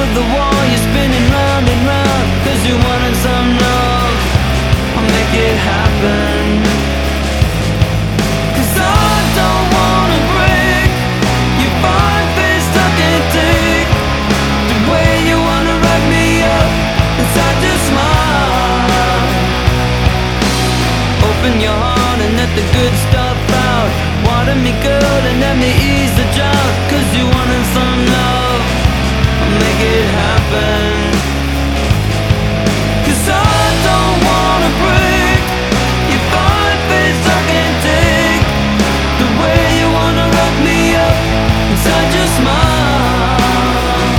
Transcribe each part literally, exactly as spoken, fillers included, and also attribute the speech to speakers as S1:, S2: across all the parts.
S1: of the wall, you're spinning round and round, cause you wanted some love. I'll make it happen. Cause I don't wanna break your fine face, I can't take the way you wanna wrap me up inside your smile. Open your heart and let the good stuff out. Water me good and let me ease the drought, cause you wanted some love. I'll make it happen. Cause I don't wanna break your fine face, I can't take the way you wanna wrap me up inside your smile.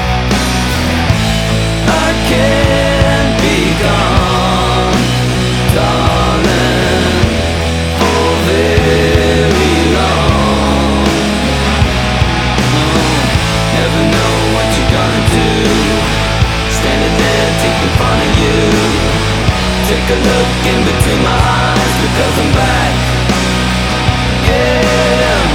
S1: I can't be gone, darling, for very long. No, never know what you're gonna do. Standing there deep in front of you. Take a look in between my eyes, because I'm back. Yeah.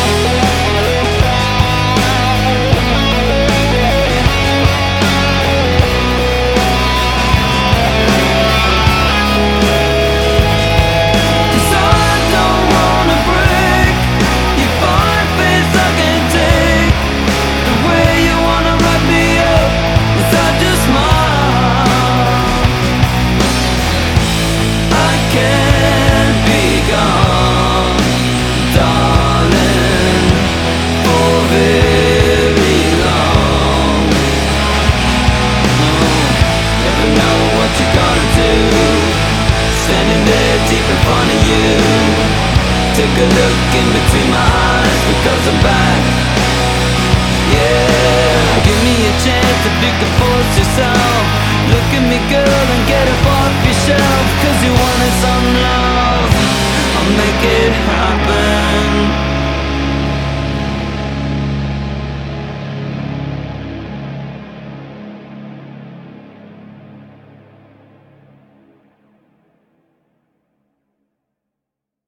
S1: Cause I don't wanna break your fine face, I can't take the way you wanna wrap me up inside your smile. I can't be gone, darling, for very long. No, never know what you're gonna do. Standing there deep in front of you. Take a look in between my eyes, because I'm back. Yeah. Give me a chance if you can force yourself. Look at me girl and get up off your shelf, cause you wanted some love. I'll make it happen.